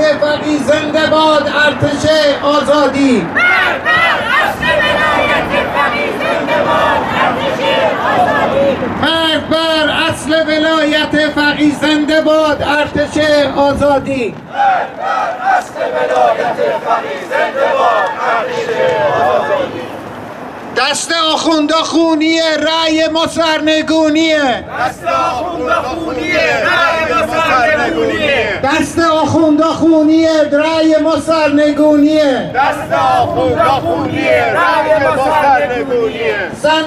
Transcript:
فقیه زنده باد ارتش آزادی. مرد بر اصل ولایت فقیه زنده باد ارتش آزادی. مرد بر اصل ولایت فقیه زنده باد ارتش آزادی. دست آخوندا خونیه رأی ما سرنگونیه. دست آخوندا خونیه رأی ما سرنگونیه. دست آخوندا خونیه رأی ما سرنگونیه. دست آخوندا خونیه رأی ما سرنگونیه.